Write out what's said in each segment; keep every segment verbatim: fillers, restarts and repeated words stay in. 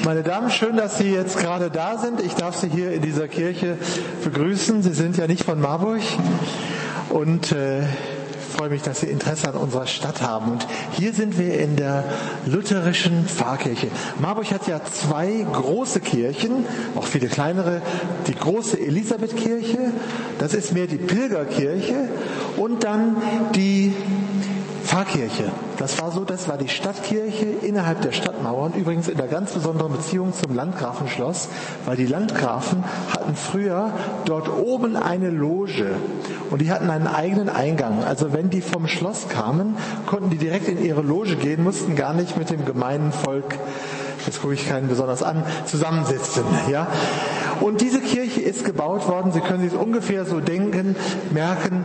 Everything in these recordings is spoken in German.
Meine Damen, schön, dass Sie jetzt gerade da sind. Ich darf Sie hier in dieser Kirche begrüßen. Sie sind ja nicht von Marburg und äh, freue mich, dass Sie Interesse an unserer Stadt haben. Und hier sind wir in der lutherischen Pfarrkirche. Marburg hat ja zwei große Kirchen, auch viele kleinere. Die große Elisabethkirche, das ist mehr die Pilgerkirche, und dann die Pfarrkirche. Das war so, das war die Stadtkirche innerhalb der Stadtmauern, übrigens in einer ganz besonderen Beziehung zum Landgrafenschloss, weil die Landgrafen hatten früher dort oben eine Loge und die hatten einen eigenen Eingang. Also wenn die vom Schloss kamen, konnten die direkt in ihre Loge gehen, mussten gar nicht mit dem gemeinen Volk, jetzt gucke ich keinen besonders an, zusammensitzen. Ja? Und diese Kirche ist gebaut worden, Sie können sich es ungefähr so denken, merken,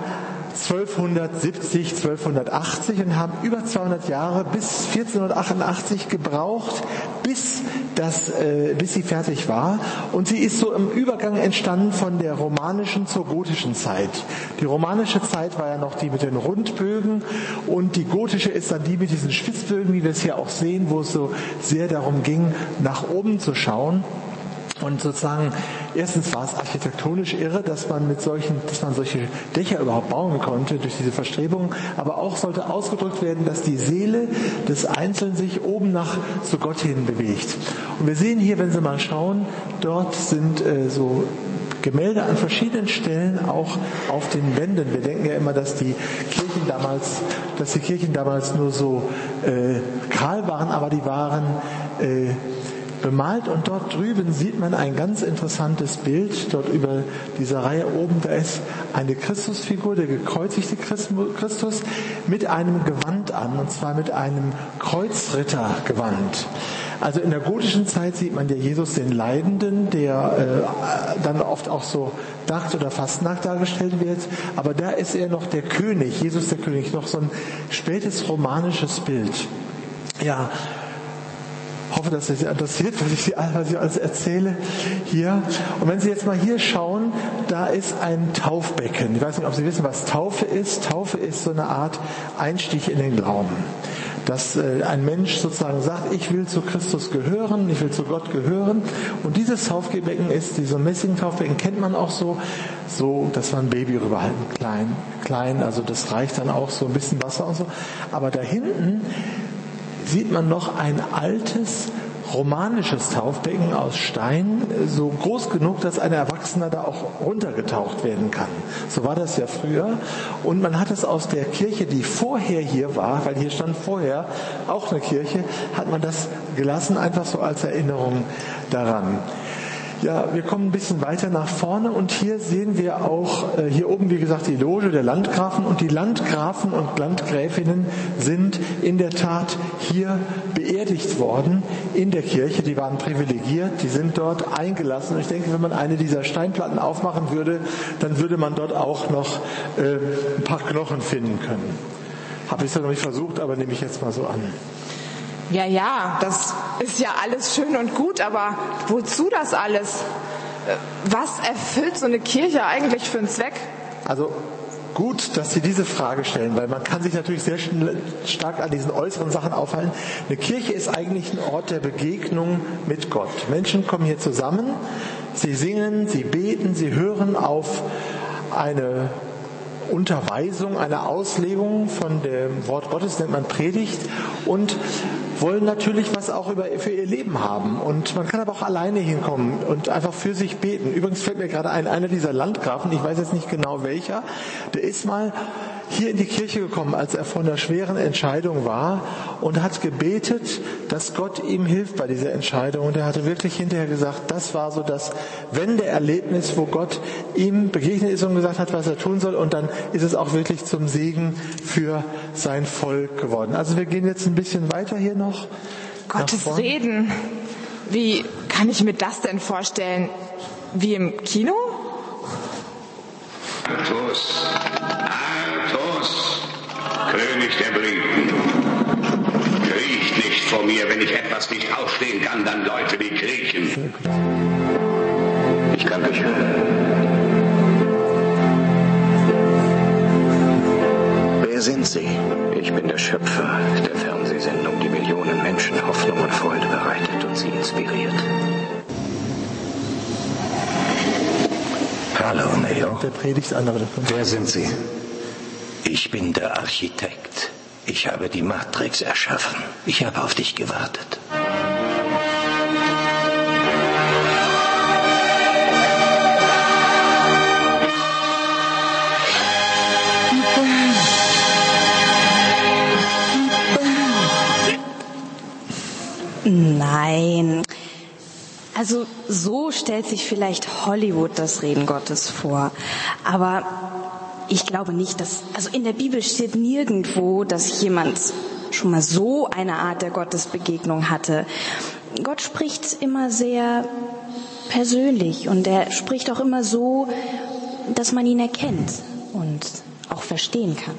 zwölfhundertsiebzig, zwölfhundertachtzig, und haben über zweihundert Jahre bis vierzehnhundertachtundachtzig gebraucht, bis das, äh, bis sie fertig war. Und sie ist so im Übergang entstanden von der romanischen zur gotischen Zeit. Die romanische Zeit war ja noch die mit den Rundbögen und die gotische ist dann die mit diesen Spitzbögen, wie wir es hier auch sehen, wo es so sehr darum ging, nach oben zu schauen. Und sozusagen, erstens war es architektonisch irre, dass man mit solchen, dass man solche Dächer überhaupt bauen konnte durch diese Verstrebungen, aber auch sollte ausgedrückt werden, dass die Seele des Einzelnen sich oben nach zu Gott hin bewegt. Und wir sehen hier, wenn Sie mal schauen, dort sind äh, so Gemälde an verschiedenen Stellen auch auf den Wänden. Wir denken ja immer, dass die Kirchen damals, dass die Kirchen damals nur so äh, kahl waren, aber die waren äh, bemalt, und dort drüben sieht man ein ganz interessantes Bild. Dort über dieser Reihe oben, da ist eine Christusfigur, der gekreuzigte Christus mit einem Gewand an, und zwar mit einem Kreuzrittergewand. Also in der gotischen Zeit sieht man ja Jesus den Leidenden, der äh, dann oft auch so nackt oder fast nackt dargestellt wird. Aber da ist er noch der König, Jesus der König, noch so ein spätes romanisches Bild. Ja, ich hoffe, dass es Sie interessiert, was ich, was ich alles erzähle hier. Und wenn Sie jetzt mal hier schauen, da ist ein Taufbecken. Ich weiß nicht, ob Sie wissen, was Taufe ist. Taufe ist so eine Art Einstieg in den Glauben. Dass äh, ein Mensch sozusagen sagt, ich will zu Christus gehören, ich will zu Gott gehören. Und dieses Taufbecken ist, dieses Messing-Taufbecken kennt man auch so, so, dass man ein Baby rüberhalten, klein, klein, also das reicht dann auch so ein bisschen Wasser und so. Aber da hinten sieht man noch ein altes romanisches Taufbecken aus Stein, so groß genug, dass ein Erwachsener da auch runtergetaucht werden kann. So war das ja früher. Und man hat es aus der Kirche, die vorher hier war, weil hier stand vorher auch eine Kirche, hat man das gelassen, einfach so als Erinnerung daran. Ja, wir kommen ein bisschen weiter nach vorne, und hier sehen wir auch, äh, hier oben wie gesagt die Loge der Landgrafen, und die Landgrafen und Landgräfinnen sind in der Tat hier beerdigt worden in der Kirche. Die waren privilegiert, die sind dort eingelassen, und ich denke, wenn man eine dieser Steinplatten aufmachen würde, dann würde man dort auch noch äh, ein paar Knochen finden können. Habe ich es noch nicht versucht, aber nehme ich jetzt mal so an. Ja, ja, das ist ja alles schön und gut, aber wozu das alles? Was erfüllt so eine Kirche eigentlich für einen Zweck? Also gut, dass Sie diese Frage stellen, weil man kann sich natürlich sehr stark an diesen äußeren Sachen aufhalten. Eine Kirche ist eigentlich ein Ort der Begegnung mit Gott. Menschen kommen hier zusammen, sie singen, sie beten, sie hören auf eine Unterweisung, eine Auslegung von dem Wort Gottes, nennt man Predigt, und wollen natürlich was auch über, für ihr Leben haben. Und man kann aber auch alleine hinkommen und einfach für sich beten. Übrigens fällt mir gerade ein, einer dieser Landgrafen, ich weiß jetzt nicht genau welcher, der ist mal hier in die Kirche gekommen, als er vor einer schweren Entscheidung war, und hat gebetet, dass Gott ihm hilft bei dieser Entscheidung. Und er hatte wirklich hinterher gesagt, das war so das Wendeerlebnis, wo Gott ihm begegnet ist und gesagt hat, was er tun soll. Und dann ist es auch wirklich zum Segen für sein Volk geworden. Also wir gehen jetzt ein bisschen weiter hier noch. Gottes Reden. Wie kann ich mir das denn vorstellen? Wie im Kino? Artus, Artus, König der Briten. Kriecht nicht vor mir, wenn ich etwas nicht ausstehen kann, dann Leute wie Griechen. Ich kann dich hören. sind Sie? Ich bin der Schöpfer der Fernsehsendung, die Millionen Menschen Hoffnung und Freude bereitet und sie inspiriert. Hallo, Neo. Der Predigt an, aber Wer sind Sie? Ich bin der Architekt. Ich habe die Matrix erschaffen. Ich habe auf dich gewartet. Nein. Also so stellt sich vielleicht Hollywood das Reden Gottes vor. Aber ich glaube nicht, dass, also in der Bibel steht nirgendwo, dass jemand schon mal so eine Art der Gottesbegegnung hatte. Gott spricht immer sehr persönlich und er spricht auch immer so, dass man ihn erkennt und auch verstehen kann.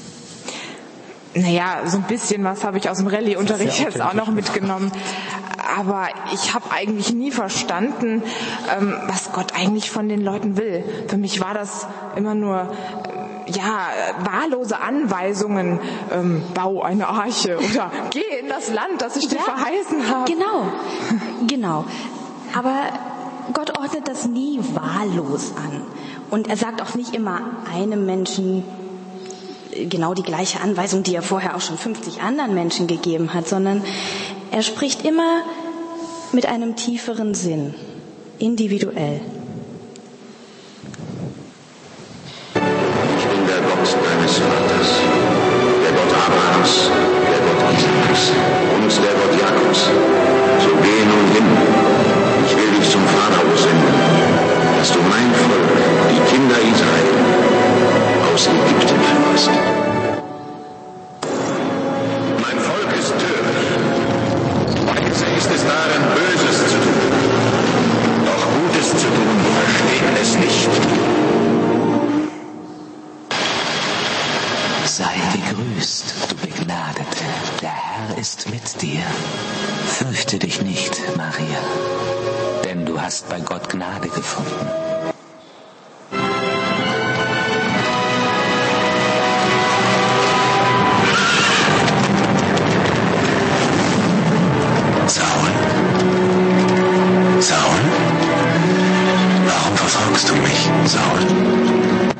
Naja, so ein bisschen was habe ich aus dem Rallye-Unterricht jetzt auch noch mitgenommen. Aber ich habe eigentlich nie verstanden, ähm, was Gott eigentlich von den Leuten will. Für mich war das immer nur, äh, ja, wahllose Anweisungen. Ähm, bau eine Arche oder geh in das Land, das ich dir ja, verheißen habe. Genau, genau. Aber Gott ordnet das nie wahllos an. Und er sagt auch nicht immer einem Menschen genau die gleiche Anweisung, die er vorher auch schon fünfzig anderen Menschen gegeben hat, sondern er spricht immer mit einem tieferen Sinn, individuell. Ich bin der Gott deines Vaters, der Gott Abrahams, der Gott Isaaks und der Gott Jakobs. So geh nun hin, ich will dich zum Pharao senden, dass du mein Volk, die Kinder Israel, aus Ägypten führst. Mein Volk ist töricht. Weise ist es darin, Böses zu tun. Doch Gutes zu tun, verstehen es nicht. Sei gegrüßt, du Begnadete. Der Herr ist mit dir. Fürchte dich nicht, Maria, denn du hast bei Gott Gnade gefunden. Saul? Saul? Warum verfolgst du mich, Saul?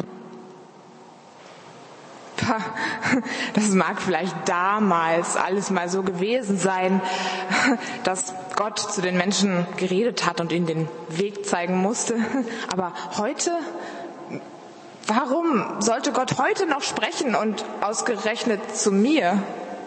Das mag vielleicht damals alles mal so gewesen sein, dass Gott zu den Menschen geredet hat und ihnen den Weg zeigen musste. Aber heute, warum sollte Gott heute noch sprechen und ausgerechnet zu mir?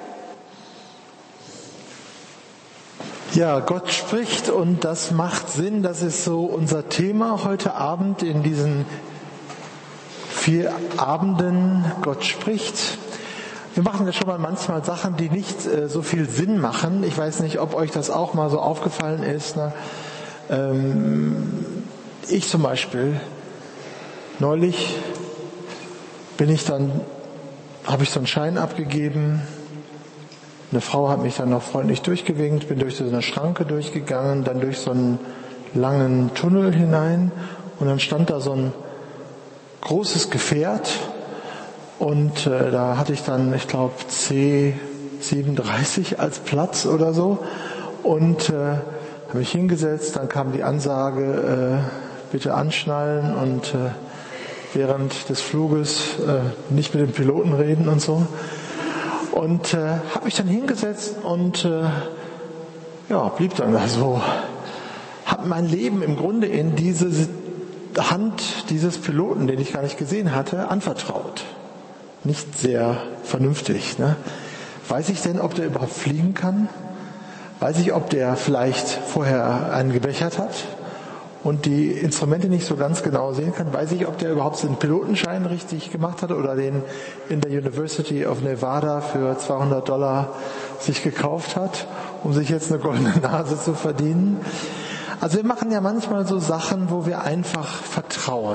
Ja, Gott spricht und das macht Sinn. Das ist so unser Thema heute Abend in diesen vier Abenden. Gott spricht. Wir machen ja schon mal manchmal Sachen, die nicht äh, so viel Sinn machen. Ich weiß nicht, ob euch das auch mal so aufgefallen ist. Ne? Ähm, ich zum Beispiel, neulich bin ich dann, habe ich so einen Schein abgegeben. Eine Frau hat mich dann noch freundlich durchgewinkt, bin durch so eine Schranke durchgegangen, dann durch so einen langen Tunnel hinein und dann stand da so ein großes Gefährt und äh, da hatte ich dann, ich glaube, C siebenunddreißig als Platz oder so und äh, habe mich hingesetzt, dann kam die Ansage, äh, bitte anschnallen und äh, während des Fluges äh, nicht mit dem Piloten reden und so. Und äh, habe mich dann hingesetzt und äh, ja, blieb dann da so. Habe mein Leben im Grunde in diese Hand dieses Piloten, den ich gar nicht gesehen hatte, anvertraut. Nicht sehr vernünftig. Ne? Weiß ich denn, ob der überhaupt fliegen kann? Weiß ich, ob der vielleicht vorher einen gebechert hat und die Instrumente nicht so ganz genau sehen kann? Weiß ich, ob der überhaupt den Pilotenschein richtig gemacht hat oder den in der University of Nevada für zweihundert Dollar sich gekauft hat, um sich jetzt eine goldene Nase zu verdienen? Also wir machen ja manchmal so Sachen, wo wir einfach vertrauen.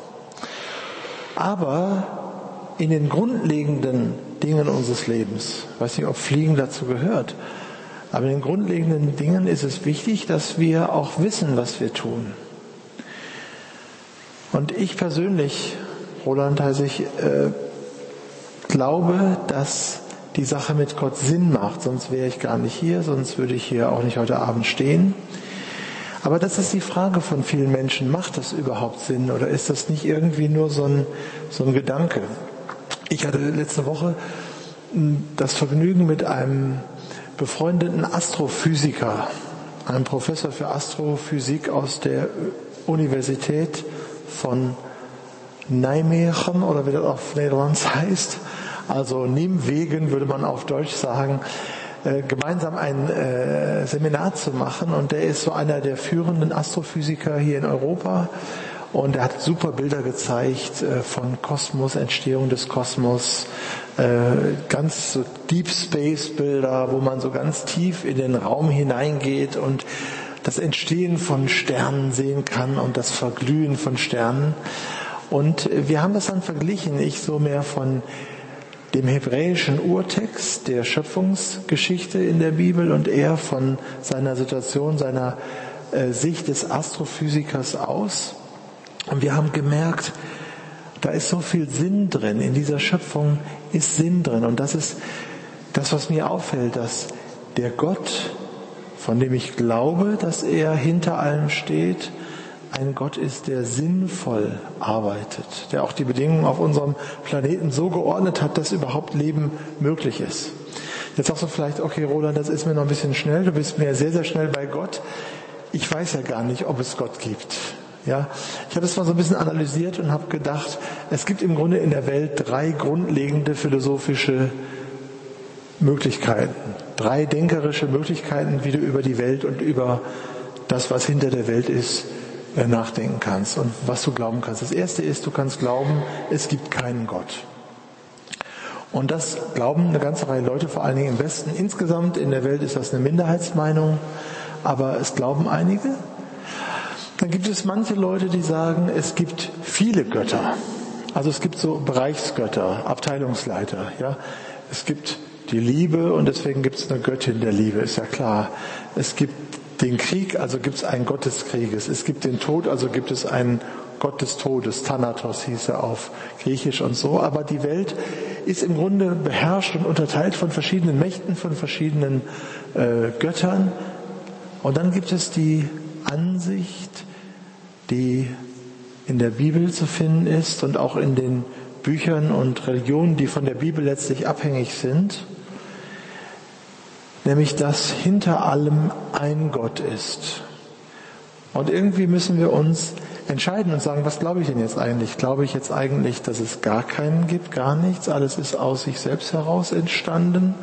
Aber in den grundlegenden Dingen unseres Lebens, ich weiß nicht, ob Fliegen dazu gehört, aber in den grundlegenden Dingen ist es wichtig, dass wir auch wissen, was wir tun. Und ich persönlich, Roland heiße ich, äh, glaube, dass die Sache mit Gott Sinn macht, sonst wäre ich gar nicht hier, sonst würde ich hier auch nicht heute Abend stehen. Aber das ist die Frage von vielen Menschen, macht das überhaupt Sinn oder ist das nicht irgendwie nur so ein, so ein Gedanke? Ich hatte letzte Woche das Vergnügen mit einem befreundeten Astrophysiker, einem Professor für Astrophysik aus der Universität von Nijmegen oder wie das auf Nederlands heißt, also Nimwegen würde man auf Deutsch sagen, äh, gemeinsam ein äh, Seminar zu machen, und der ist so einer der führenden Astrophysiker hier in Europa, und er hat super Bilder gezeigt äh, von Kosmos, Entstehung des Kosmos, äh, ganz so Deep Space Bilder, wo man so ganz tief in den Raum hineingeht und das Entstehen von Sternen sehen kann und das Verglühen von Sternen. Und wir haben das dann verglichen, ich so mehr von dem hebräischen Urtext der Schöpfungsgeschichte in der Bibel und er von seiner Situation, seiner äh, Sicht des Astrophysikers aus. Und wir haben gemerkt, da ist so viel Sinn drin, in dieser Schöpfung ist Sinn drin. Und das ist das, was mir auffällt, dass der Gott, von dem ich glaube, dass er hinter allem steht, ein Gott ist, der sinnvoll arbeitet, der auch die Bedingungen auf unserem Planeten so geordnet hat, dass überhaupt Leben möglich ist. Jetzt sagst du vielleicht, okay Roland, das ist mir noch ein bisschen schnell, du bist mir sehr, sehr schnell bei Gott. Ich weiß ja gar nicht, ob es Gott gibt. Ja, ich habe es mal so ein bisschen analysiert und habe gedacht, es gibt im Grunde in der Welt drei grundlegende philosophische Möglichkeiten, drei denkerische Möglichkeiten, wie du über die Welt und über das, was hinter der Welt ist, nachdenken kannst und was du glauben kannst. Das erste ist, du kannst glauben, es gibt keinen Gott. Und das glauben eine ganze Reihe Leute, vor allen Dingen im Westen. Insgesamt in der Welt ist das eine Minderheitsmeinung, aber es glauben einige. Dann gibt es manche Leute, die sagen, es gibt viele Götter. Also es gibt so Bereichsgötter, Abteilungsleiter. Ja, es gibt die Liebe und deswegen gibt es eine Göttin der Liebe, ist ja klar. Es gibt den Krieg, also gibt es einen Gott des Krieges. Es gibt den Tod, also gibt es einen Gott des Todes. Thanatos hieß er auf Griechisch und so. Aber die Welt ist im Grunde beherrscht und unterteilt von verschiedenen Mächten, von verschiedenen äh, Göttern. Und dann gibt es die Ansicht, die in der Bibel zu finden ist und auch in den Büchern und Religionen, die von der Bibel letztlich abhängig sind, nämlich dass hinter allem ein Gott ist. Und irgendwie müssen wir uns entscheiden und sagen, was glaube ich denn jetzt eigentlich? Glaube ich jetzt eigentlich, dass es gar keinen gibt, gar nichts, alles ist aus sich selbst heraus entstanden?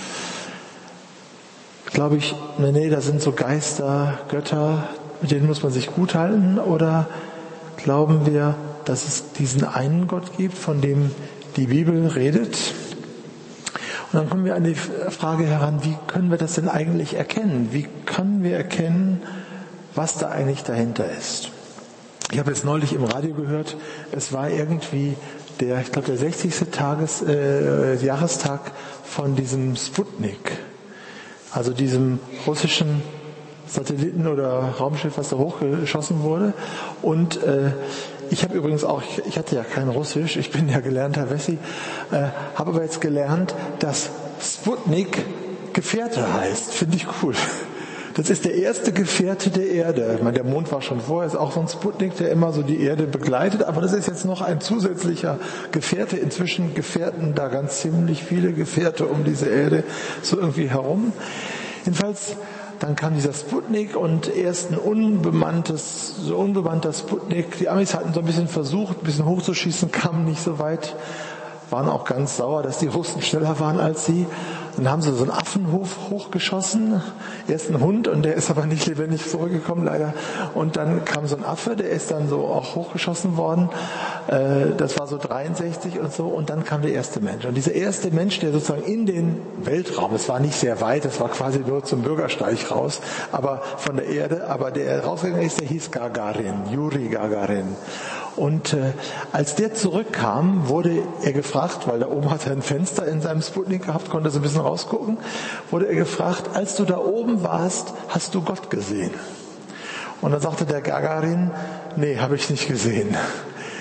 Glaube ich, nee, nee, da sind so Geister, Götter, mit denen muss man sich gut halten? Oder glauben wir, dass es diesen einen Gott gibt, von dem die Bibel redet? Und dann kommen wir an die Frage heran, wie können wir das denn eigentlich erkennen? Wie können wir erkennen, was da eigentlich dahinter ist? Ich habe jetzt neulich im Radio gehört, es war irgendwie der, ich glaube, der sechzigste Tages, äh, Jahrestag von diesem Sputnik, also diesem russischen Satelliten oder Raumschiff, was da hochgeschossen wurde. Und äh, ich habe übrigens auch, ich, ich hatte ja kein Russisch, ich bin ja gelernter Wessi, äh, habe aber jetzt gelernt, dass Sputnik Gefährte heißt. Finde ich cool. Das ist der erste Gefährte der Erde. Ich meine, der Mond war schon vorher, ist auch so ein Sputnik, der immer so die Erde begleitet, aber das ist jetzt noch ein zusätzlicher Gefährte. Inzwischen gefährten da ganz ziemlich viele Gefährte um diese Erde so irgendwie herum. Jedenfalls, dann kam dieser Sputnik und erst ein unbemanntes, so unbemannter Sputnik. Die Amis hatten so ein bisschen versucht, ein bisschen hochzuschießen, kamen nicht so weit, waren auch ganz sauer, dass die Russen schneller waren als sie. Dann haben sie so einen Affenhof hochgeschossen, erst ein Hund und der ist aber nicht lebendig zurückgekommen leider. Und dann kam so ein Affe, der ist dann so auch hochgeschossen worden. Das war so dreiundsechzig und so. Und dann kam der erste Mensch. Und dieser erste Mensch, der sozusagen in den Weltraum, es war nicht sehr weit, es war quasi nur zum Bürgersteig raus, aber von der Erde, aber der rausgegangen ist, der hieß Gagarin, Juri Gagarin. Und äh, als der zurückkam, wurde er gefragt, weil da oben hat er ein Fenster in seinem Sputnik gehabt, konnte so ein bisschen rausgucken, wurde er gefragt, als du da oben warst, hast du Gott gesehen? Und dann sagte der Gagarin, nee, habe ich nicht gesehen.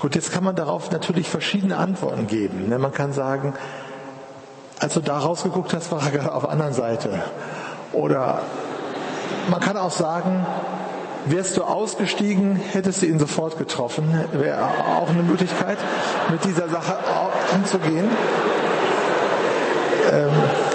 Gut, jetzt kann man darauf natürlich verschiedene Antworten geben. Man kann sagen, als du da rausgeguckt hast, war er gerade auf der anderen Seite. Oder man kann auch sagen, wärst du ausgestiegen, hättest du ihn sofort getroffen. Wäre auch eine Möglichkeit, mit dieser Sache umzugehen. Ähm,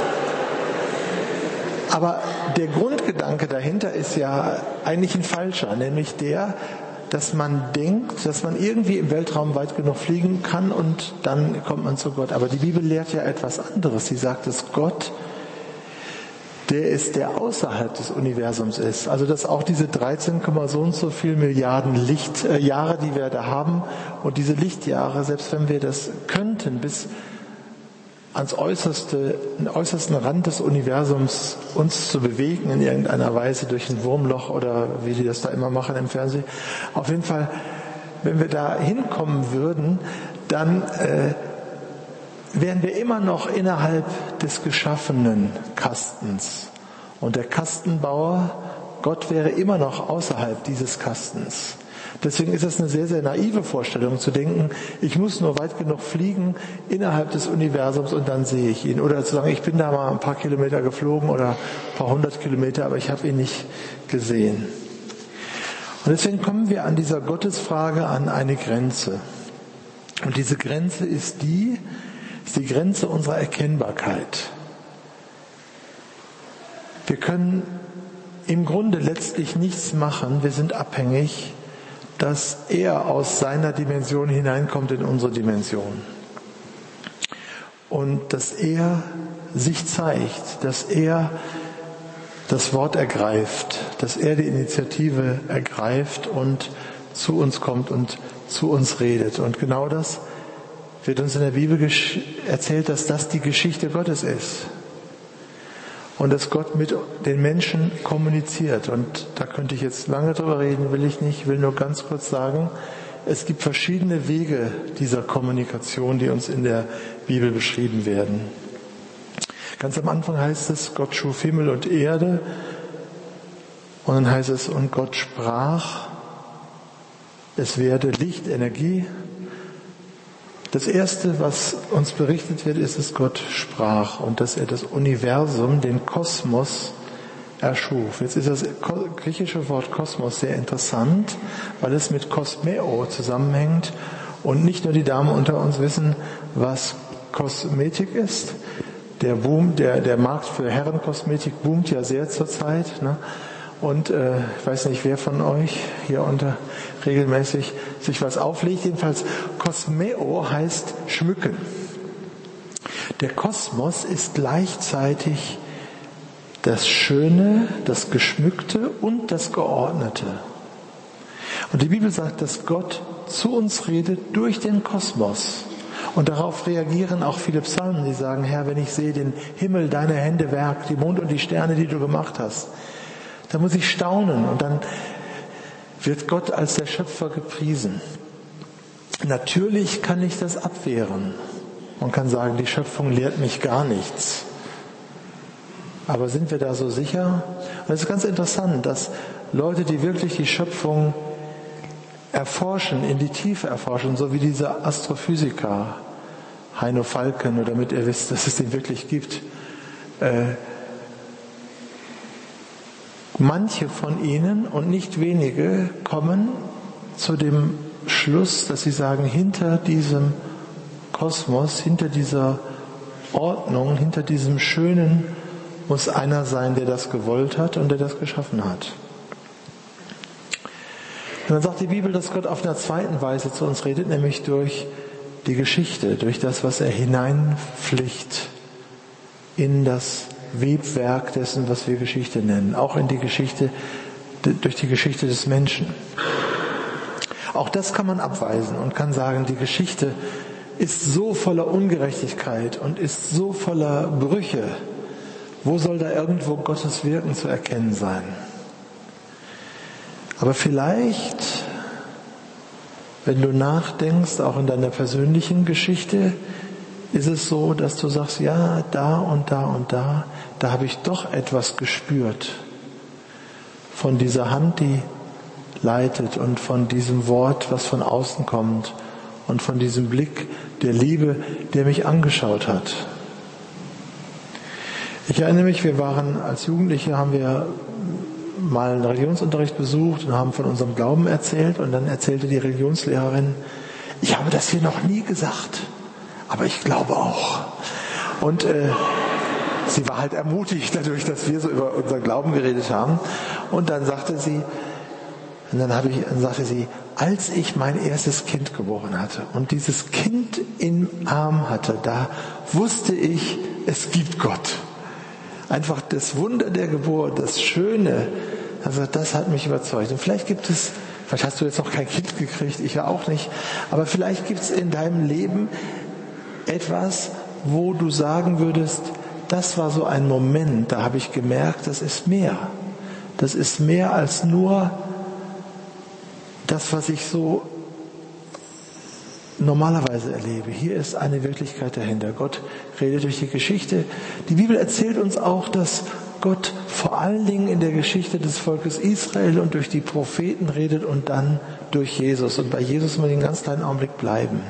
aber der Grundgedanke dahinter ist ja eigentlich ein falscher, nämlich der, dass man denkt, dass man irgendwie im Weltraum weit genug fliegen kann und dann kommt man zu Gott. Aber die Bibel lehrt ja etwas anderes. Sie sagt, dass Gott der ist, der außerhalb des Universums ist. Also dass auch diese dreizehn, so und so viel Milliarden Lichtjahre, die wir da haben, und diese Lichtjahre, selbst wenn wir das könnten, bis ans äußerste, den äußersten Rand des Universums uns zu bewegen in irgendeiner Weise durch ein Wurmloch oder wie die das da immer machen im Fernsehen. Auf jeden Fall, wenn wir da hinkommen würden, dann äh, wären wir immer noch innerhalb des geschaffenen Kastens. Und der Kastenbauer, Gott, wäre immer noch außerhalb dieses Kastens. Deswegen ist es eine sehr, sehr naive Vorstellung zu denken, ich muss nur weit genug fliegen innerhalb des Universums und dann sehe ich ihn. Oder zu sagen, ich bin da mal ein paar Kilometer geflogen oder ein paar hundert Kilometer, aber ich habe ihn nicht gesehen. Und deswegen kommen wir an dieser Gottesfrage an eine Grenze. Und diese Grenze ist die, ist die Grenze unserer Erkennbarkeit. Wir können im Grunde letztlich nichts machen, wir sind abhängig, dass er aus seiner Dimension hineinkommt in unsere Dimension. Und dass er sich zeigt, dass er das Wort ergreift, dass er die Initiative ergreift und zu uns kommt und zu uns redet. Und genau das wird uns in der Bibel erzählt, dass das die Geschichte Gottes ist. Und dass Gott mit den Menschen kommuniziert. Und da könnte ich jetzt lange drüber reden, will ich nicht, will nur ganz kurz sagen, es gibt verschiedene Wege dieser Kommunikation, die uns in der Bibel beschrieben werden. Ganz am Anfang heißt es, Gott schuf Himmel und Erde. Und dann heißt es, und Gott sprach, es werde Licht, Energie. Das Erste, was uns berichtet wird, ist, dass Gott sprach und dass er das Universum, den Kosmos, erschuf. Jetzt ist das griechische Wort Kosmos sehr interessant, weil es mit Kosmeo zusammenhängt und nicht nur die Damen unter uns wissen, was Kosmetik ist. Der Boom, der, der Markt für Herrenkosmetik boomt ja sehr zurzeit, ne? Und äh, ich weiß nicht, wer von euch hier unter regelmäßig sich was auflegt. Jedenfalls, Kosmeo heißt schmücken. Der Kosmos ist gleichzeitig das Schöne, das Geschmückte und das Geordnete. Und die Bibel sagt, dass Gott zu uns redet durch den Kosmos. Und darauf reagieren auch viele Psalmen, die sagen, Herr, wenn ich sehe den Himmel, deine Hände Werk, die Mond und die Sterne, die du gemacht hast, da muss ich staunen und dann wird Gott als der Schöpfer gepriesen. Natürlich kann ich das abwehren. Man kann sagen, die Schöpfung lehrt mich gar nichts. Aber sind wir da so sicher? Und es ist ganz interessant, dass Leute, die wirklich die Schöpfung erforschen, in die Tiefe erforschen, so wie dieser Astrophysiker Heino Falken, oder damit ihr wisst, dass es den wirklich gibt, äh, manche von ihnen und nicht wenige kommen zu dem Schluss, dass sie sagen, hinter diesem Kosmos, hinter dieser Ordnung, hinter diesem Schönen muss einer sein, der das gewollt hat und der das geschaffen hat. Und dann sagt die Bibel, dass Gott auf einer zweiten Weise zu uns redet, nämlich durch die Geschichte, durch das, was er hineinpflicht in das Webwerk dessen, was wir Geschichte nennen, auch in die Geschichte, durch die Geschichte des Menschen. Auch das kann man abweisen und kann sagen, die Geschichte ist so voller Ungerechtigkeit und ist so voller Brüche. Wo soll da irgendwo Gottes Wirken zu erkennen sein? Aber vielleicht, wenn du nachdenkst, auch in deiner persönlichen Geschichte, ist es so, dass du sagst, ja, da und da und da, da habe ich doch etwas gespürt von dieser Hand, die leitet und von diesem Wort, was von außen kommt und von diesem Blick der Liebe, der mich angeschaut hat. Ich erinnere mich, wir waren als Jugendliche, haben wir mal einen Religionsunterricht besucht und haben von unserem Glauben erzählt und dann erzählte die Religionslehrerin, ich habe das hier noch nie gesagt, aber ich glaube auch. Und äh, sie war halt ermutigt dadurch, dass wir so über unseren Glauben geredet haben. Und dann sagte sie, und dann, habe ich, dann sagte sie, als ich mein erstes Kind geboren hatte und dieses Kind im Arm hatte, da wusste ich, es gibt Gott. Einfach das Wunder der Geburt, das Schöne, also das hat mich überzeugt. Und vielleicht gibt es, vielleicht hast du jetzt noch kein Kind gekriegt, ich ja auch nicht, aber vielleicht gibt es in deinem Leben etwas, wo du sagen würdest, das war so ein Moment, da habe ich gemerkt, das ist mehr. Das ist mehr als nur das, was ich so normalerweise erlebe. Hier ist eine Wirklichkeit dahinter. Gott redet durch die Geschichte. Die Bibel erzählt uns auch, dass Gott vor allen Dingen in der Geschichte des Volkes Israel und durch die Propheten redet und dann durch Jesus. Und bei Jesus müssen wir einen ganz kleinen Augenblick bleiben.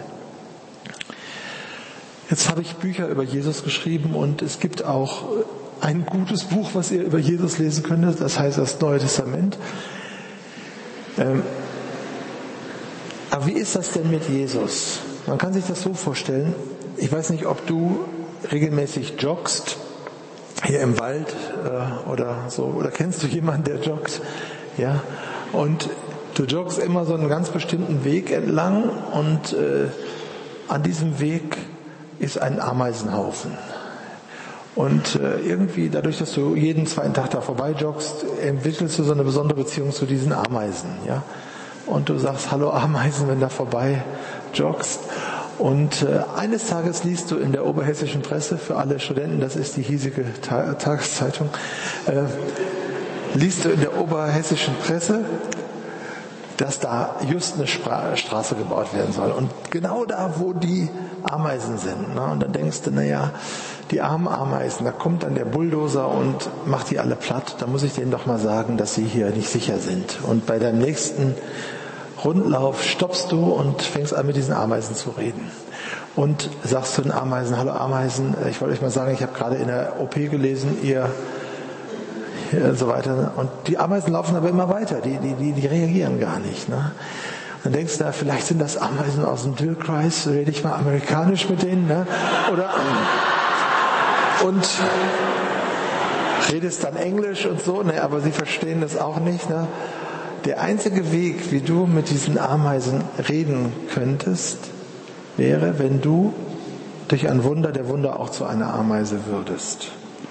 Jetzt habe ich Bücher über Jesus geschrieben und es gibt auch ein gutes Buch, was ihr über Jesus lesen könntet. Das heißt das Neue Testament. Ähm, Aber wie ist das denn mit Jesus? Man kann sich das so vorstellen, ich weiß nicht, ob du regelmäßig joggst, hier im Wald äh, oder so, oder kennst du jemanden, der joggt? Ja, und du joggst immer so einen ganz bestimmten Weg entlang und äh, an diesem Weg ist ein Ameisenhaufen. Und äh, irgendwie, dadurch, dass du jeden zweiten Tag da vorbei joggst, entwickelst du so eine besondere Beziehung zu diesen Ameisen, ja. Und du sagst, hallo Ameisen, wenn du da vorbei joggst. Und äh, eines Tages liest du in der Oberhessischen Presse, für alle Studenten, das ist die hiesige Ta- Tageszeitung, äh, liest du in der Oberhessischen Presse, dass da just eine Spra- Straße gebaut werden soll. Und genau da, wo die Ameisen sind. Ne? Und dann denkst du, naja, die armen Ameisen, da kommt dann der Bulldozer und macht die alle platt. Da muss ich denen doch mal sagen, dass sie hier nicht sicher sind. Und bei deinem nächsten Rundlauf stoppst du und fängst an, mit diesen Ameisen zu reden. Und sagst zu den Ameisen, hallo Ameisen, ich wollte euch mal sagen, ich habe gerade in der O P gelesen, ihr und so weiter. Und die Ameisen laufen aber immer weiter, die, die, die, die reagieren gar nicht. Ne? Dann denkst du, vielleicht sind das Ameisen aus dem Tierkreis, rede ich mal amerikanisch mit denen, ne? Oder und redest dann Englisch und so, ne? Aber sie verstehen das auch nicht. Ne? Der einzige Weg, wie du mit diesen Ameisen reden könntest, wäre, wenn du durch ein Wunder der Wunder auch zu einer Ameise würdest.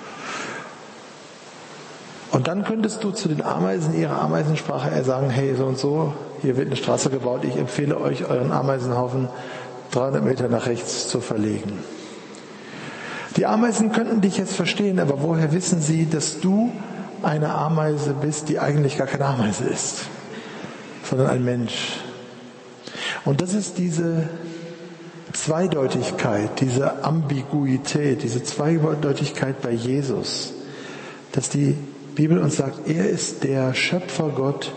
Und dann könntest du zu den Ameisen ihrer Ameisensprache eher sagen, hey, so und so, hier wird eine Straße gebaut, ich empfehle euch, euren Ameisenhaufen dreihundert Meter nach rechts zu verlegen. Die Ameisen könnten dich jetzt verstehen, aber woher wissen sie, dass du eine Ameise bist, die eigentlich gar keine Ameise ist, sondern ein Mensch? Und das ist diese Zweideutigkeit, diese Ambiguität, diese Zweideutigkeit bei Jesus, dass die Bibel uns sagt, er ist der Schöpfergott,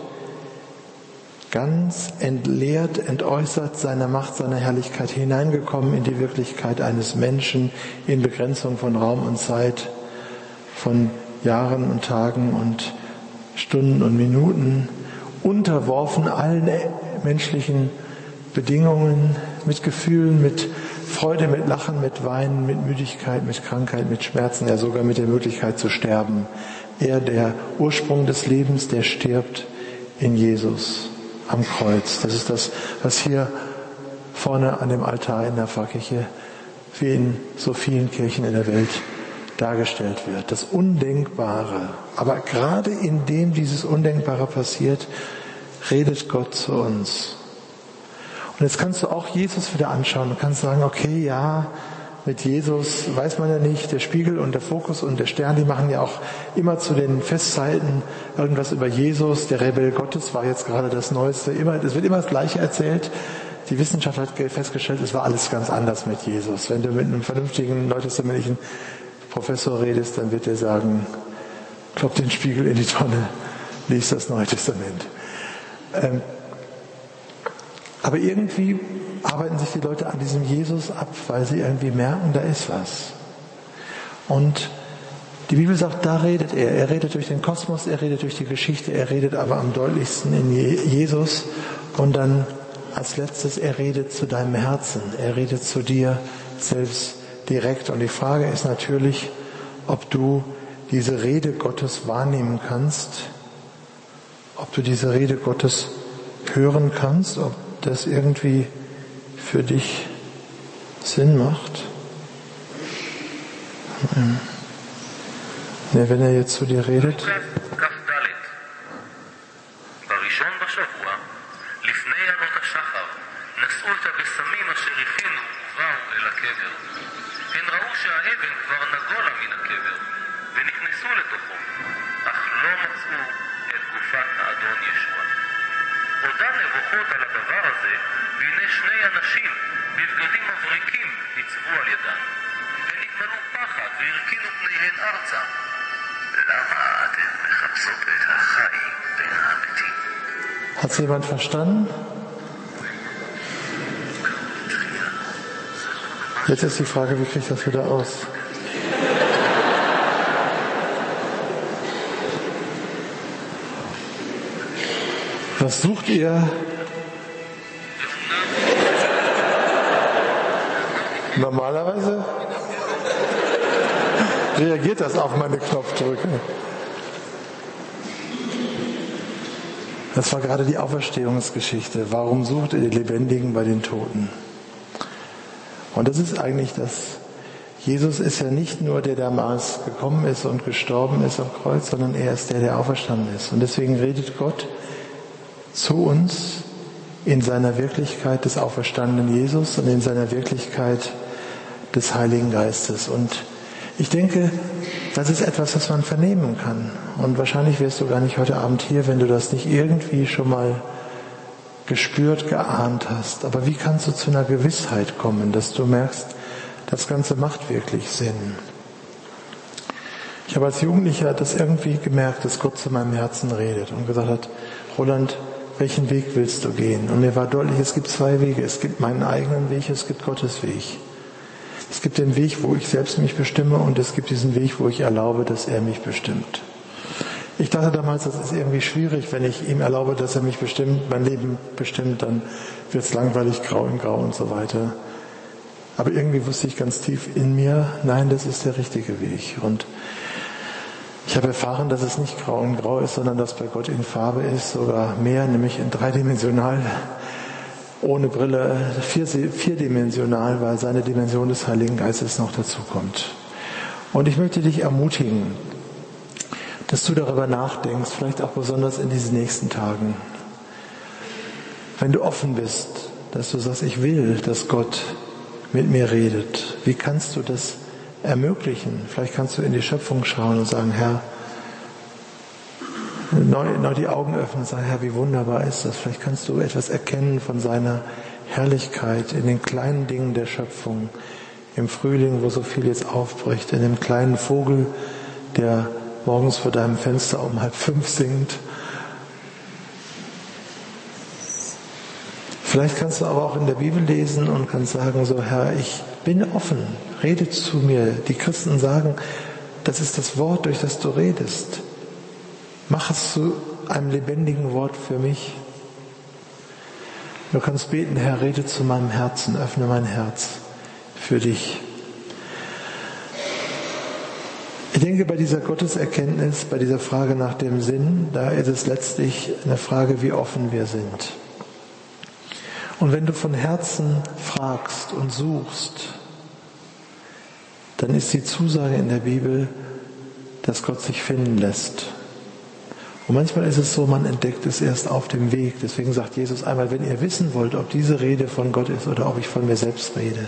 ganz entleert, entäußert seiner Macht, seiner Herrlichkeit, hineingekommen in die Wirklichkeit eines Menschen in Begrenzung von Raum und Zeit, von Jahren und Tagen und Stunden und Minuten, unterworfen allen menschlichen Bedingungen, mit Gefühlen, mit Freude, mit Lachen, mit Weinen, mit Müdigkeit, mit Krankheit, mit Schmerzen, ja sogar mit der Möglichkeit zu sterben. Er, der Ursprung des Lebens, der stirbt in Jesus am Kreuz. Das ist das, was hier vorne an dem Altar in der Pfarrkirche wie in so vielen Kirchen in der Welt dargestellt wird. Das Undenkbare. Aber gerade indem dieses Undenkbare passiert, redet Gott zu uns. Und jetzt kannst du auch Jesus wieder anschauen und kannst sagen, okay, ja, mit Jesus weiß man ja nicht, der Spiegel und der Fokus und der Stern, die machen ja auch immer zu den Festzeiten irgendwas über Jesus. Der Rebell Gottes war jetzt gerade das Neueste. Immer, es wird immer das Gleiche erzählt. Die Wissenschaft hat festgestellt, es war alles ganz anders mit Jesus. Wenn du mit einem vernünftigen neutestamentlichen Professor redest, dann wird er sagen, klopp den Spiegel in die Tonne, lies das Neue Testament. Ähm, Aber irgendwie arbeiten sich die Leute an diesem Jesus ab, weil sie irgendwie merken, da ist was. Und die Bibel sagt, da redet er. Er redet durch den Kosmos, er redet durch die Geschichte, er redet aber am deutlichsten in Jesus. Und dann als letztes, er redet zu deinem Herzen. Er redet zu dir selbst direkt. Und die Frage ist natürlich, ob du diese Rede Gottes wahrnehmen kannst, ob du diese Rede Gottes hören kannst, ob das irgendwie für dich Sinn macht. Ja, wenn er jetzt zu dir redet. Hat's jemand verstanden? Jetzt ist die Frage, wie kriege ich das wieder aus? Was sucht ihr? Normalerweise reagiert das auf meine Knopfdrücke. Das war gerade die Auferstehungsgeschichte. Warum sucht ihr die Lebendigen bei den Toten? Und das ist eigentlich das. Jesus ist ja nicht nur der, der damals gekommen ist und gestorben ist am Kreuz, sondern er ist der, der auferstanden ist. Und deswegen redet Gott zu uns in seiner Wirklichkeit des auferstandenen Jesus und in seiner Wirklichkeit des Heiligen Geistes. Und ich denke, das ist etwas, was man vernehmen kann. Und wahrscheinlich wärst du gar nicht heute Abend hier, wenn du das nicht irgendwie schon mal gespürt, geahnt hast. Aber wie kannst du zu einer Gewissheit kommen, dass du merkst, das Ganze macht wirklich Sinn? Ich habe als Jugendlicher das irgendwie gemerkt, dass Gott zu meinem Herzen redet und gesagt hat, Roland, welchen Weg willst du gehen? Und mir war deutlich, es gibt zwei Wege. Es gibt meinen eigenen Weg, es gibt Gottes Weg. Es gibt den Weg, wo ich selbst mich bestimme, und es gibt diesen Weg, wo ich erlaube, dass er mich bestimmt. Ich dachte damals, das ist irgendwie schwierig, wenn ich ihm erlaube, dass er mich bestimmt, mein Leben bestimmt, dann wird es langweilig, grau in grau und so weiter. Aber irgendwie wusste ich ganz tief in mir, nein, das ist der richtige Weg. Und ich habe erfahren, dass es nicht grau in grau ist, sondern dass bei Gott in Farbe ist, sogar mehr, nämlich in dreidimensional. Ohne Brille, vier, vierdimensional, weil seine Dimension des Heiligen Geistes noch dazu kommt. Und ich möchte dich ermutigen, dass du darüber nachdenkst, vielleicht auch besonders in diesen nächsten Tagen. Wenn du offen bist, dass du sagst, ich will, dass Gott mit mir redet. Wie kannst du das ermöglichen? Vielleicht kannst du in die Schöpfung schauen und sagen, Herr, Neu, neu die Augen öffnen und sagen, Herr, wie wunderbar ist das. Vielleicht kannst du etwas erkennen von seiner Herrlichkeit in den kleinen Dingen der Schöpfung. Im Frühling, wo so viel jetzt aufbricht, in dem kleinen Vogel, der morgens vor deinem Fenster um halb fünf singt. Vielleicht kannst du aber auch in der Bibel lesen und kannst sagen, so Herr, ich bin offen, rede zu mir. Die Christen sagen, das ist das Wort, durch das du redest. Mach es zu einem lebendigen Wort für mich. Du kannst beten, Herr, rede zu meinem Herzen, öffne mein Herz für dich. Ich denke, bei dieser Gotteserkenntnis, bei dieser Frage nach dem Sinn, da ist es letztlich eine Frage, wie offen wir sind. Und wenn du von Herzen fragst und suchst, dann ist die Zusage in der Bibel, dass Gott sich finden lässt. Und manchmal ist es so, man entdeckt es erst auf dem Weg. Deswegen sagt Jesus einmal, wenn ihr wissen wollt, ob diese Rede von Gott ist oder ob ich von mir selbst rede,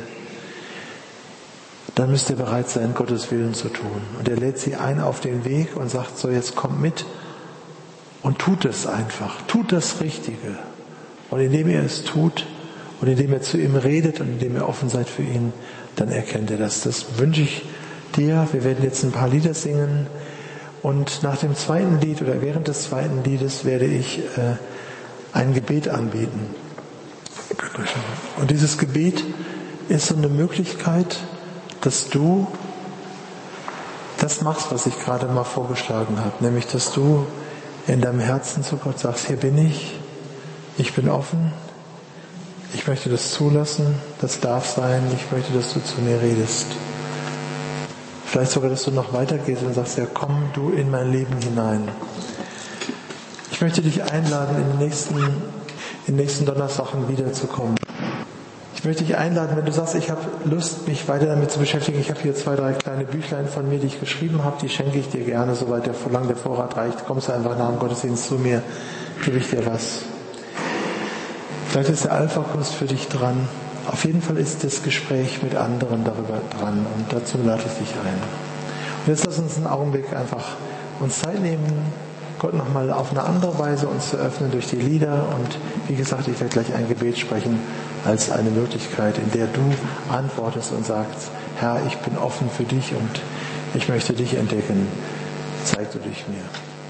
dann müsst ihr bereit sein, Gottes Willen zu tun. Und er lädt sie ein auf den Weg und sagt so, jetzt kommt mit und tut es einfach. Tut das Richtige. Und indem ihr es tut und indem ihr zu ihm redet und indem ihr offen seid für ihn, dann erkennt er das. Das wünsche ich dir. Wir werden jetzt ein paar Lieder singen. Und nach dem zweiten Lied oder während des zweiten Liedes werde ich äh, ein Gebet anbieten. Und dieses Gebet ist so eine Möglichkeit, dass du das machst, was ich gerade mal vorgeschlagen habe, nämlich dass du in deinem Herzen zu Gott sagst, hier bin ich, ich bin offen, ich möchte das zulassen, das darf sein, ich möchte, dass du zu mir redest. Vielleicht sogar, dass du noch weitergehst und sagst, ja, komm du in mein Leben hinein. Ich möchte dich einladen, in den nächsten, in den nächsten Donnerstagen wiederzukommen. Ich möchte dich einladen, wenn du sagst, ich habe Lust, mich weiter damit zu beschäftigen. Ich habe hier zwei, drei kleine Büchlein von mir, die ich geschrieben habe, die schenke ich dir gerne, soweit der, solange der Vorrat reicht. Kommst du einfach nach dem Gottesdienst zu mir, gebe ich dir was. Vielleicht ist der Alpha-Kurs für dich dran. Auf jeden Fall ist das Gespräch mit anderen darüber dran und dazu lade ich dich ein. Und jetzt lass uns einen Augenblick einfach uns Zeit nehmen, Gott nochmal auf eine andere Weise uns zu öffnen durch die Lieder. Und wie gesagt, ich werde gleich ein Gebet sprechen als eine Möglichkeit, in der du antwortest und sagst, Herr, ich bin offen für dich und ich möchte dich entdecken. Zeig du dich mir.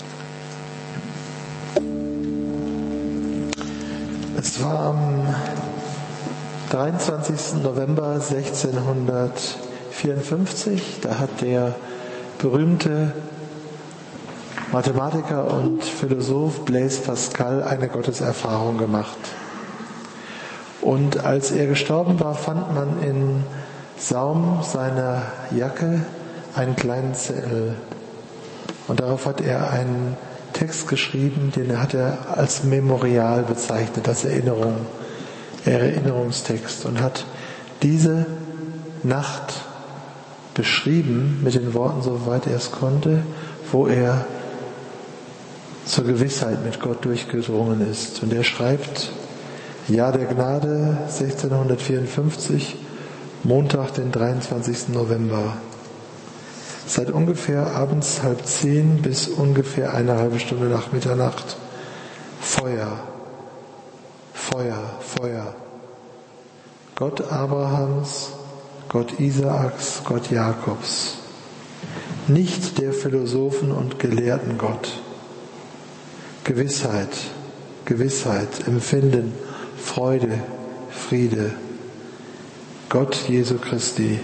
Es war am dreiundzwanzigsten November sechzehnhundertvierundfünfzig, da hat der berühmte Mathematiker und Philosoph Blaise Pascal eine Gotteserfahrung gemacht. Und als er gestorben war, fand man im Saum seiner Jacke einen kleinen Zettel. Und darauf hat er einen Text geschrieben, den hat er als Memorial bezeichnet, als Erinnerung, Erinnerungstext, und hat diese Nacht beschrieben mit den Worten, soweit er es konnte, wo er zur Gewissheit mit Gott durchgedrungen ist. Und er schreibt, Jahr der Gnade sechzehnhundertvierundfünfzig, Montag, den dreiundzwanzigsten November. Seit ungefähr abends halb zehn bis ungefähr eine halbe Stunde nach Mitternacht Feuer, Feuer, Feuer. Gott Abrahams, Gott Isaaks, Gott Jakobs. Nicht der Philosophen und Gelehrten Gott. Gewissheit, Gewissheit, Empfinden, Freude, Friede. Gott Jesu Christi.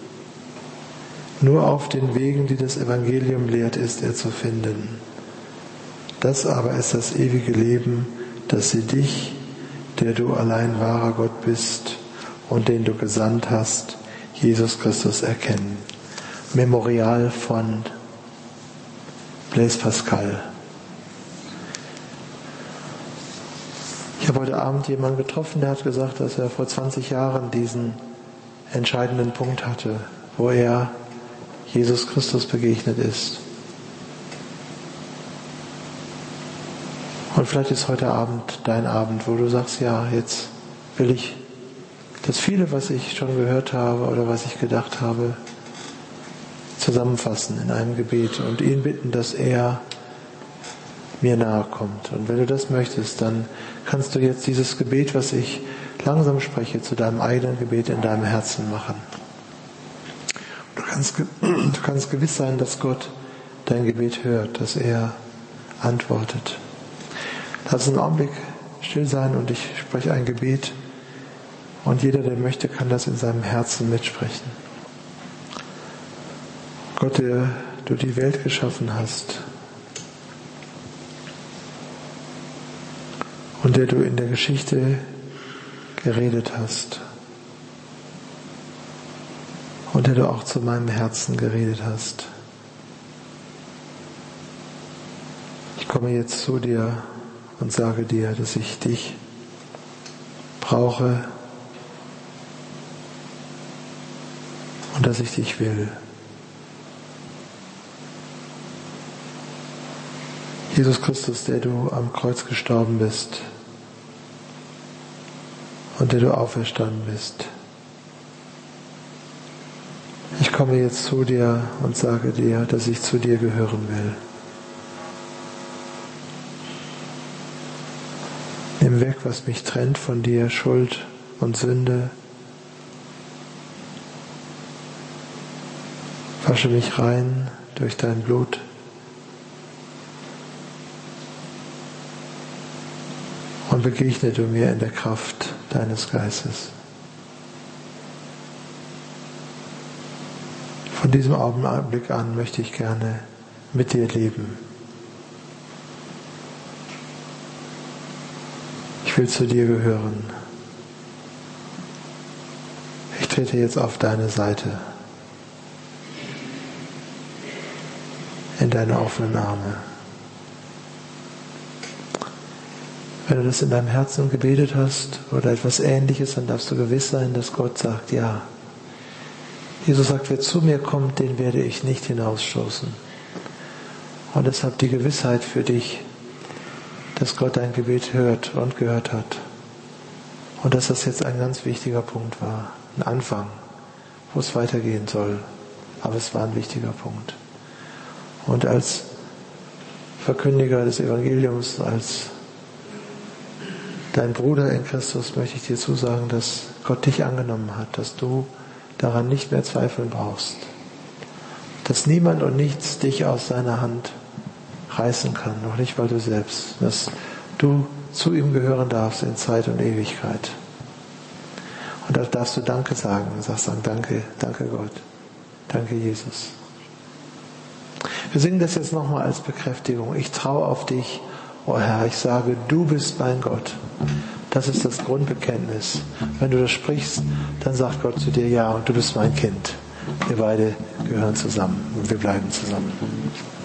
Nur auf den Wegen, die das Evangelium lehrt, ist er zu finden. Das aber ist das ewige Leben, dass sie dich, der du allein wahrer Gott bist und den du gesandt hast, Jesus Christus, erkennen. Memorial von Blaise Pascal. Ich habe heute Abend jemanden getroffen, der hat gesagt, dass er vor zwanzig Jahren diesen entscheidenden Punkt hatte, wo er Jesus Christus begegnet ist. Und vielleicht ist heute Abend dein Abend, wo du sagst, ja, jetzt will ich das viele, was ich schon gehört habe oder was ich gedacht habe, zusammenfassen in einem Gebet und ihn bitten, dass er mir nahe kommt. Und wenn du das möchtest, dann kannst du jetzt dieses Gebet, was ich langsam spreche, zu deinem eigenen Gebet in deinem Herzen machen. Du kannst, du kannst gewiss sein, dass Gott dein Gebet hört, dass er antwortet. Lass einen Augenblick still sein und ich spreche ein Gebet und jeder, der möchte, kann das in seinem Herzen mitsprechen. Gott, der du die Welt geschaffen hast und der du in der Geschichte geredet hast und der du auch zu meinem Herzen geredet hast. Ich komme jetzt zu dir und sage dir, dass ich dich brauche und dass ich dich will. Jesus Christus, der du am Kreuz gestorben bist und der du auferstanden bist. Ich komme jetzt zu dir und sage dir, dass ich zu dir gehören will. Nimm weg, was mich trennt von dir, Schuld und Sünde. Wasche mich rein durch dein Blut. Und begegne du mir in der Kraft deines Geistes. Von diesem Augenblick an möchte ich gerne mit dir leben. Ich will zu dir gehören. Ich trete jetzt auf deine Seite, in deine offenen Arme. Wenn du das in deinem Herzen gebetet hast oder etwas Ähnliches, dann darfst du gewiss sein, dass Gott sagt, ja. Jesus sagt, wer zu mir kommt, den werde ich nicht hinausstoßen. Und deshalb die Gewissheit für dich, dass Gott dein Gebet hört und gehört hat. Und dass das jetzt ein ganz wichtiger Punkt war. Ein Anfang, wo es weitergehen soll. Aber es war ein wichtiger Punkt. Und als Verkündiger des Evangeliums, als dein Bruder in Christus möchte ich dir zusagen, dass Gott dich angenommen hat, dass du daran nicht mehr zweifeln brauchst. Dass niemand und nichts dich aus seiner Hand reißen kann, noch nicht weil du selbst, dass du zu ihm gehören darfst in Zeit und Ewigkeit. Und da darfst du Danke sagen und sagst dann Danke, danke Gott, danke Jesus. Wir singen das jetzt nochmal als Bekräftigung. Ich traue auf dich, oh Herr, ich sage, du bist mein Gott. Das ist das Grundbekenntnis. Wenn du das sprichst, dann sagt Gott zu dir, ja, und du bist mein Kind. Wir beide gehören zusammen und wir bleiben zusammen.